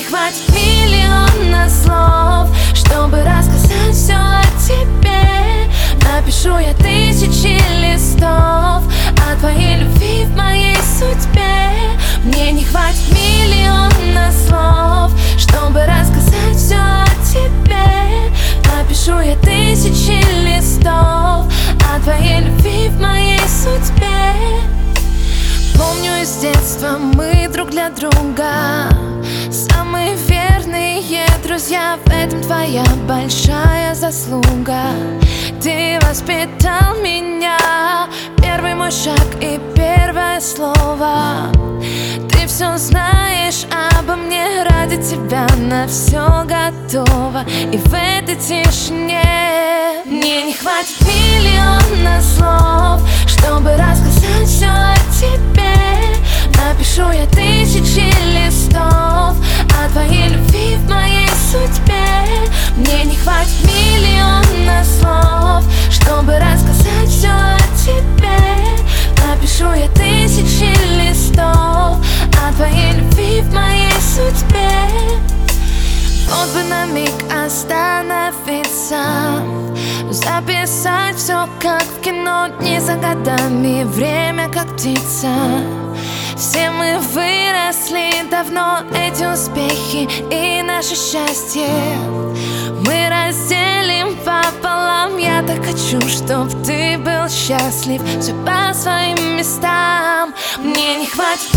хватит миллиона слов, чтобы рассказать все о тебе. Напишу я тысячи листов о твоей любви в моей судьбе. Мне не хватит миллиона слов, чтобы рассказать все о тебе. Напишу я тысячи листов о твоей любви в моей судьбе. Помню из детства мы друг для друга самые верные друзья. В этом твоя большая заслуга. Ты воспитал меня, первый мой шаг и первое слово. Ты все знаешь обо мне, ради тебя на все готово. И в этой тишине мне не хватит миллиона слов, чтобы рассказать все о тебе. Напишу я тысячи листов о твоей любви в моей судьбе. Мне не хватит миллиона слов, чтобы рассказать все о тебе. Напишу я тысячи листов о твоей любви в моей судьбе. Вот бы на миг остановиться, записать все как в кино, дни за годами, время как птица. Все мы выросли давно, эти успехи и наше счастье мы разделим пополам. Я так хочу, чтоб ты был счастлив, все по своим местам. Мне не хватит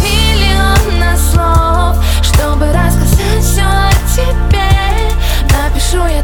миллиона слов, чтобы рассказать все о тебе. Напишу я